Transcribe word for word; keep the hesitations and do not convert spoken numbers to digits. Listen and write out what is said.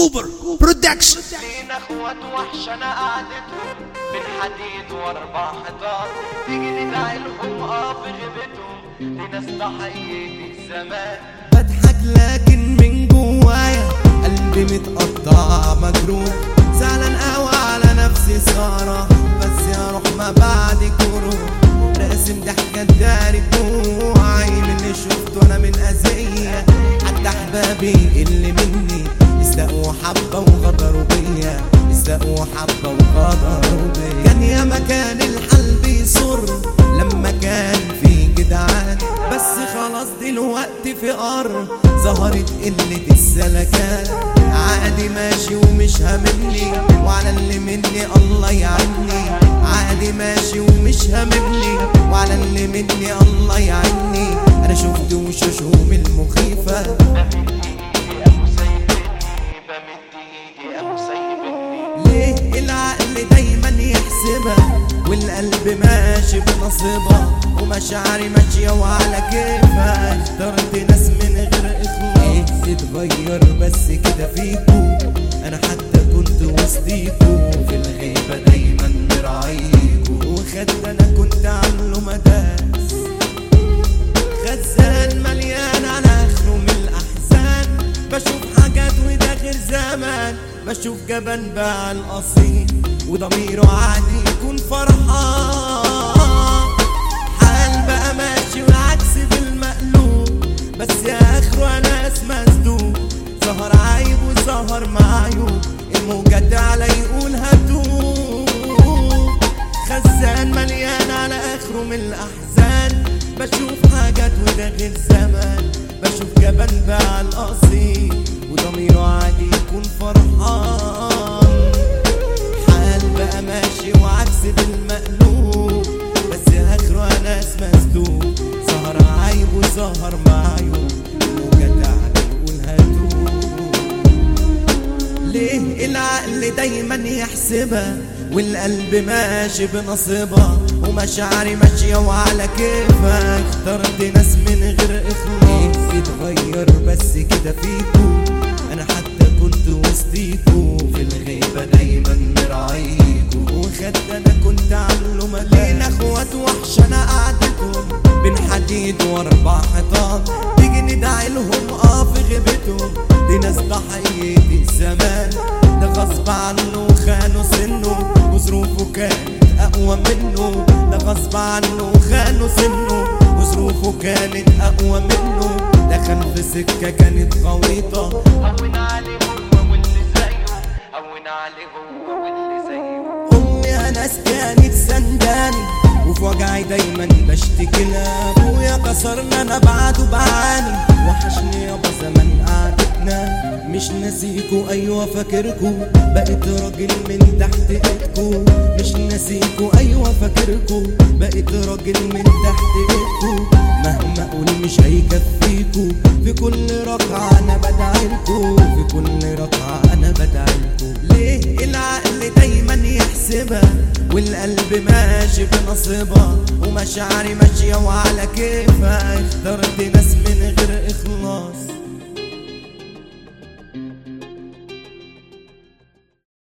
كوبر برودكشن. لينا اخوات وحشنا قعدتهم بين حديد واربع حيطان، تيجي ندعي لهم اه في غيبتهم لناس ضحية الزمان. بضحك لكن من جوايا قلبي متقطع مجروح، زعلان قوي على نفسي سهرة، بس يا روح ما بعد كروح، راسم ضحكة داري دموعي من اللي شفته انا من اذية. حتى احبابي اللي مني استقوا حبة وغدروا بيا، استقوا حبة وغدروا بيا. كان يا مكان الحل بيصر لما كان في جدعان، بس خلاص دلوقتي في قر ظهرت قلة السلكان. عادي ماشي ومش هاممني، وعلى اللي مني الله يعيني. عادي ماشي ومش هاممني، وعلى اللي مني الله يعيني. انا شفت وشوشهم المخيفة، ليه العقل دايما يحسبها والقلب ماشي بنصيبها، ومشاعري ماشية وعلى كيفها. اخترت ناس من غير اخلاص تتغير بس كده فيكو، انا حتى كنت وسطيكو في الغيبة دايما مراعيكو، وخد انا كنت عامله مداس خزان مليان على اخره من الاحزان. بشوف حاجات وده غير زمان، بشوف جبان بقى الاصيل وضميره عادي يكون فرحان. حال بقى ماشي والعكس بالمقلوب، بس يا اخره ناس مسدود. ظهر عيب وظهر معيوب، الموجة على يقول هتوب. خزان مليان على اخره من الاحزان، بشوف حاجات وده غير زمان، بشوف جبان بقى الاصيل وضميره عادي يكون فرحان. حال بقى ماشي وعكس بالمقلوب، بس اخره ناس مسدود. ظهر عيب وظهر معيوب، وجدع يقول هتوب. ليه العقل دايما يحسبها والقلب ماشي بنصيبها، ومشاعري ماشية وعلى كيفها. اخترت ناس من غير اخلاص يتغير بس كده فيكو، انا حتى كنت وسطيكو في الغيبة دايما مراعيكو، وخد انا كنت عامله ملاك. لينا اخوات وحشنا قعدتهم بين حديد واربع حيطان، تيجي ندعي لهم اه في غيبتهم دي ناس ضحية الزمان. ده غصب عنه خانوا سنه وظروفه كانت اقوى منه، ده غصب عنه خانوا سنه وظروفه كانت اقوى منه. دخل في سكة كانت غويطة، هون عليه هو واللي زيه، هون عليه هو واللي زيه. امي ناس كانت سنداني وفي وجعي دايما بشتكي لها. ابويا كسرنا انا بعده بعاني، وحشني يابا زمان قعدتنا. مش ناسيكو ايوه فاكركو، بقيت راجل من تحت ايدكو. مش ناسيكو ايوه فاكركو، بقيت راجل من تحت ايدكو. مهما اقول مش هيكفيكو، في كل ركعة انا بدعيلكو، في كل ركعة انا بدعيلكو. ليه العقل دايما يحسبها والقلب ماشي بنصيبها، ومشاعري ماشية وعلى كيفها. اخترت ناس من غير اخلاص